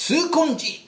痛恨時。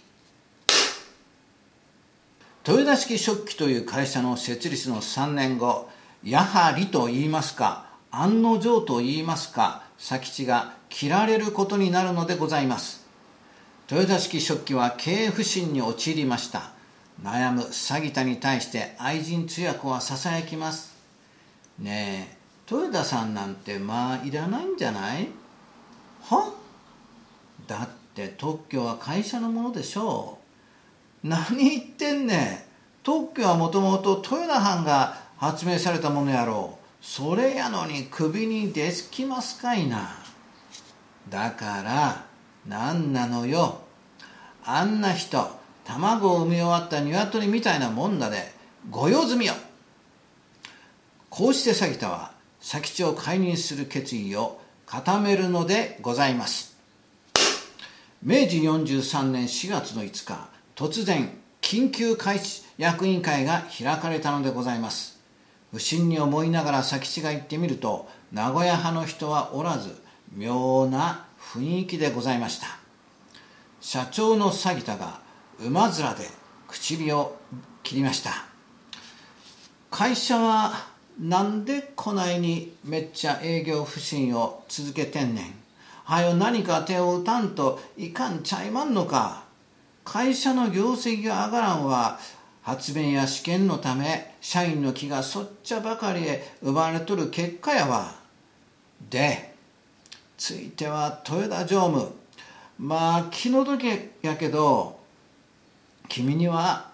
豊田式食器という会社の設立の3年後、やはりと言いますか、案の定と言いますか、佐吉が切られることになるのでございます。豊田式食器は経営不振に陥りました。悩む詐欺田に対して愛人つや子はささやきます。ねえ、豊田さんなんていらないんじゃない？は？だって特許は会社のものでしょう。何言ってんね。特許はもともと豊田藩が発明されたものやろう。それやのに首にできますかいな。だからなんなのよ。あんな人、卵を産み終わった鶏みたいなもんだで、ご用済みよ。こうして詐欺田は佐吉を解任する決意を固めるのでございます。明治43年4月の5日、突然緊急役員会が開かれたのでございます。不審に思いながら佐吉が行ってみると、名古屋派の人はおらず、妙な雰囲気でございました。社長の詐欺田が馬面で唇を切りました。会社はなんでこないにめっちゃ営業不振を続けてんねん。はよ何か手を打たんといかんちゃいまんのか。会社の業績が上がらんは、発明や試験のため社員の気がそっちゃばかりへ奪われとる結果やわ。で、ついては豊田常務、気の毒やけど君には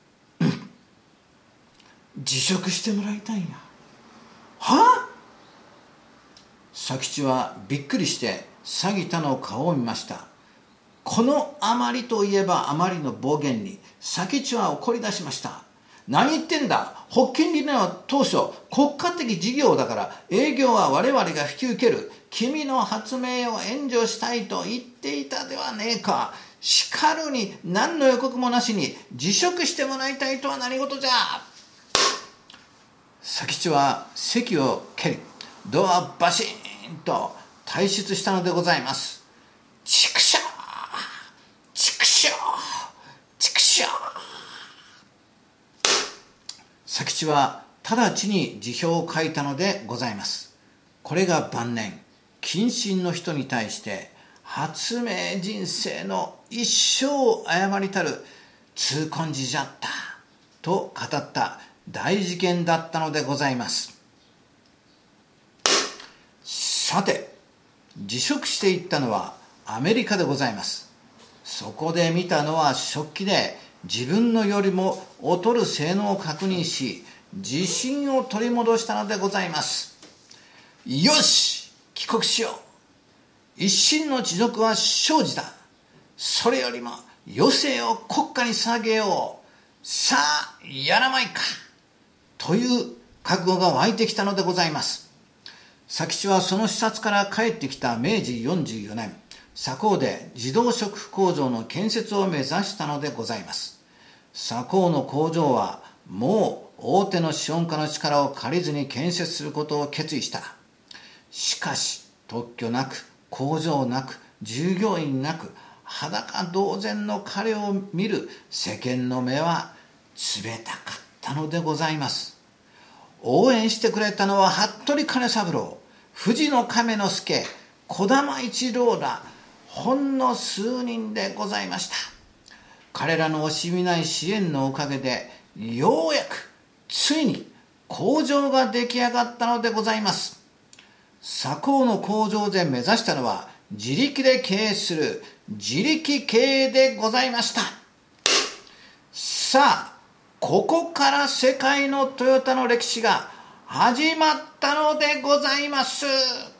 辞職してもらいたいんや。は？佐吉はびっくりして詐欺田の顔を見ました。このあまりといえばあまりの暴言に佐吉は怒り出しました。何言ってんだ。発見理念は当初国家的事業だから営業は我々が引き受ける。君の発明を援助したいと言っていたではねえか。しかるに何の予告もなしに辞職してもらいたいとは何事じゃ。佐吉は席を蹴り、ドアをバシーンと退出したのでございます。ちくしょう、ちくしょう、ちくしょう。佐吉は直ちに辞表を書いたのでございます。これが晩年、近親の人に対して発明人生の一生を誤りたる痛恨時じゃったと語った大事件だったのでございます。さて、辞職していったのはアメリカでございます。そこで見たのは食器で自分のよりも劣る性能を確認し、自信を取り戻したのでございます。よし、帰国しよう。一身の恥辱は生じた。それよりも余生を国家に捧げよう。さあ、やらまいか。という覚悟が湧いてきたのでございます。佐吉はその視察から帰ってきた明治44年、佐高で自動食府工場の建設を目指したのでございます。佐高の工場はもう大手の資本家の力を借りずに建設することを決意した。しかし特許なく、工場なく、従業員なく、裸同然の彼を見る世間の目は冷たかったのでございます。応援してくれたのは服部兼三郎、藤野亀之助、児玉一郎らほんの数人でございました。彼らの惜しみない支援のおかげで、ようやくついに工場が出来上がったのでございます。佐高の工場で目指したのは自力で経営する自力経営でございました。さあ、ここから世界のトヨタの歴史が始まったのでございます。